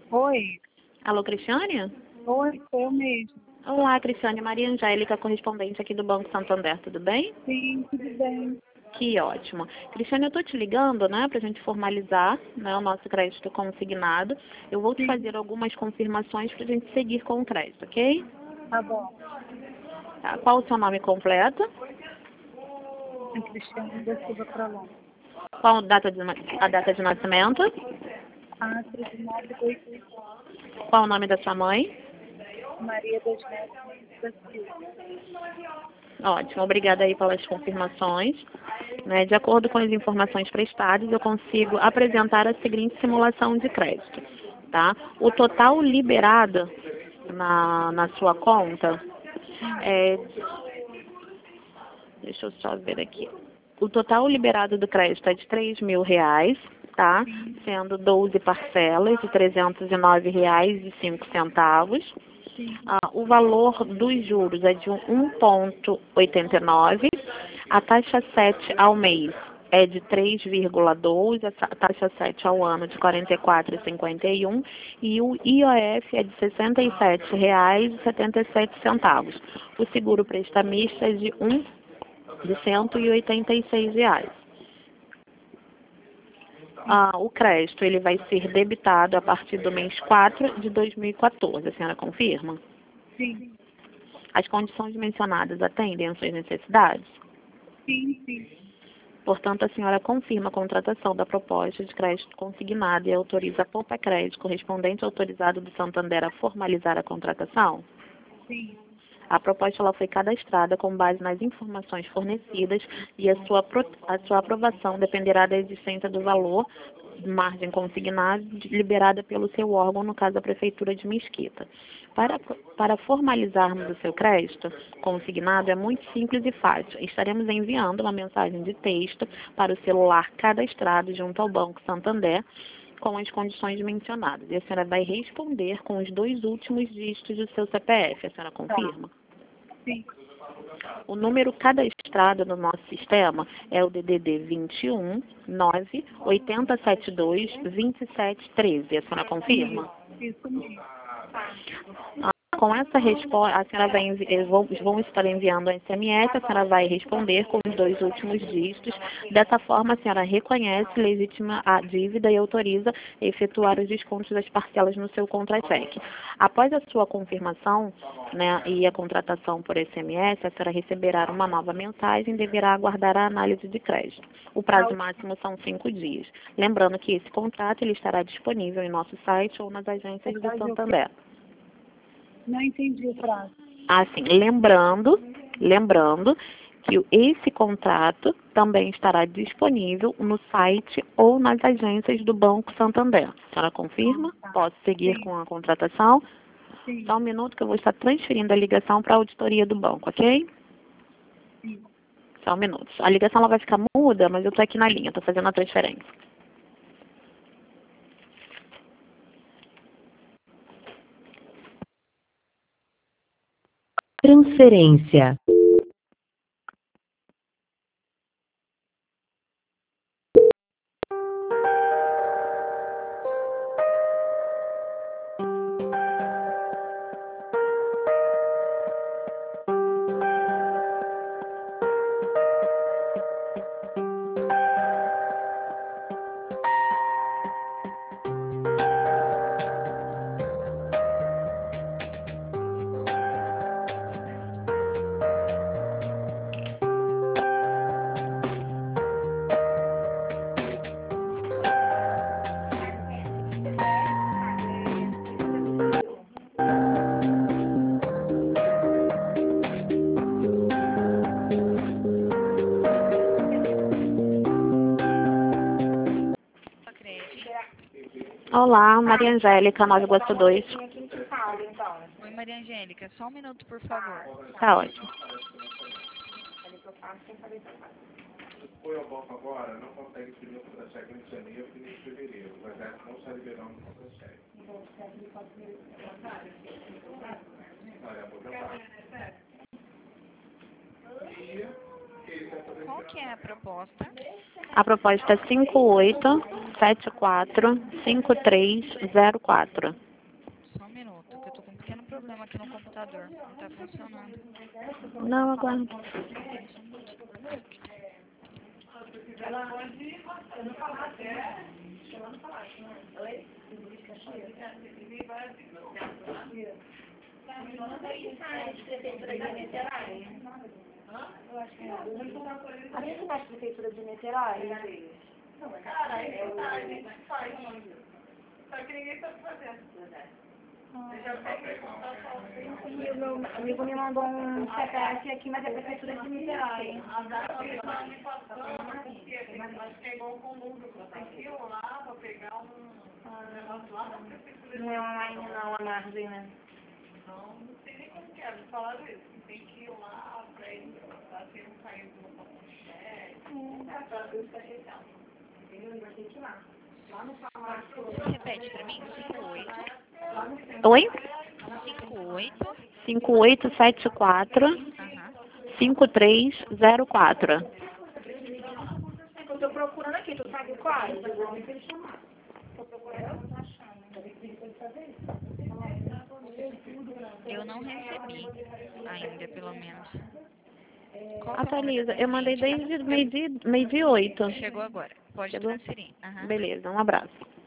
Oi, Alô, Cristiane? oi, sou eu mesmo. Olá, Cristiane. Maria Angélica, correspondente aqui do Banco Santander, tudo bem? Sim, tudo bem. Que ótimo. Cristiane, eu estou te ligando, né, para a gente formalizar, né, o nosso crédito consignado. Eu vou te Sim, fazer algumas confirmações para a gente seguir com o crédito, ok? tá bom. Tá. Qual o seu nome completo? É Cristiane da Silva Prolongo. Qual a data de nascimento? Átrio de 928, Qual o nome da sua mãe? Maria das Neves da Silva. Ótimo, obrigada aí pelas confirmações. Né, de acordo com as informações prestadas, eu consigo apresentar a seguinte simulação de crédito. Tá? O total liberado na sua conta é... Deixa eu só ver aqui. O total liberado do crédito é de R$ 3.000, tá? Sim, Sendo 12 parcelas de R$ 309,05. sim, O valor dos juros é de 1,89. A taxa 7 ao mês é de 3,12, a taxa 7 ao ano de 44,51 e o IOF é de R$ 67,77. O seguro prestamista é de R$ 186. O crédito ele vai ser debitado a partir do mês 4 de 2014. A senhora confirma? sim, As condições mencionadas atendem às suas necessidades? sim, sim. Portanto, a senhora confirma a contratação da proposta de crédito consignado e autoriza a Poupa Crédito correspondente autorizado do Santander a formalizar a contratação? Sim. A proposta ela foi cadastrada com base nas informações fornecidas e a sua aprovação dependerá da existência do valor margem consignada liberada pelo seu órgão, no caso a Prefeitura de Mesquita. Para formalizarmos o seu crédito consignado é muito simples e fácil. Estaremos enviando uma mensagem de texto para o celular cadastrado junto ao Banco Santander com as condições mencionadas. E a senhora vai responder com os 2 últimos dígitos do seu CPF. A senhora Tá. confirma? Sim, O número cadastrado no nosso sistema é o DDD 21 9 8072 2713. A senhora confirma? isso mesmo. Com essa resposta, a senhora vai vão estar enviando um SMS, a senhora vai responder com os 2 últimos dígitos. Dessa forma, a senhora reconhece, legitima a dívida e autoriza a efetuar os descontos das parcelas no seu contra-cheque. Após a sua confirmação, né, e a contratação por SMS, a senhora receberá uma nova mensagem e deverá aguardar a análise de crédito. O prazo máximo são 5 dias. Lembrando que esse contrato ele estará disponível em nosso site ou nas agências do Santander. Não entendi o prazo. Assim, lembrando que esse contrato também estará disponível no site ou nas agências do Banco Santander. A senhora confirma? Tá. Posso seguir Sim, com a contratação? sim, Só um minuto que eu vou estar transferindo a ligação para a auditoria do banco, ok? sim. Só um minuto. A ligação ela vai ficar muda, mas eu estou aqui na linha, estou fazendo a transferência. Transferência. Olá, Maria Angélica, Nova Iguaçu 2. Oi, Maria Angélica, só um minuto, por favor. Tá ótimo. Foi ao banco agora, não consegue imprimir o contra-cheque em janeiro e nem em fevereiro. O exército não está liberando o contra-cheque. Olha, a outra parte. E ele quer fazer Qual que é a proposta? A proposta é 58 745304. Só um minuto, que eu tô com um pequeno problema aqui no computador. Não tá funcionando. Não, aguardo. A gente vai à prefeitura de Niterói? Cara, é verdade, faz. Só que ninguém sabe fazer. E o meu amigo me mandou um CPF aqui, mas é a prefeitura de Niterói. As datas me passando, porque acho que é igual com o número, você tem que ir lá pra pegar um negócio lá na prefeitura. Não é online não, a Margina. Não sei nem como que é, me falaram isso. Tem que ir lá pra ele, pra ter um caído no cheque. Pra ver se tá chegando. Entendeu? Vai ter que ir lá. Lá no palácio. Repete pra mim, 58. Oi? 58. 5874 Aham. 5304. Eu tô procurando aqui, tu sabe qual? Eu não recebi ainda, pelo menos. Qual que é o número Atualiza. da Eu mandei paciente? desde meio-dia 8. Chegou agora. Pode Chegou? transferir. Aham. Beleza, um abraço.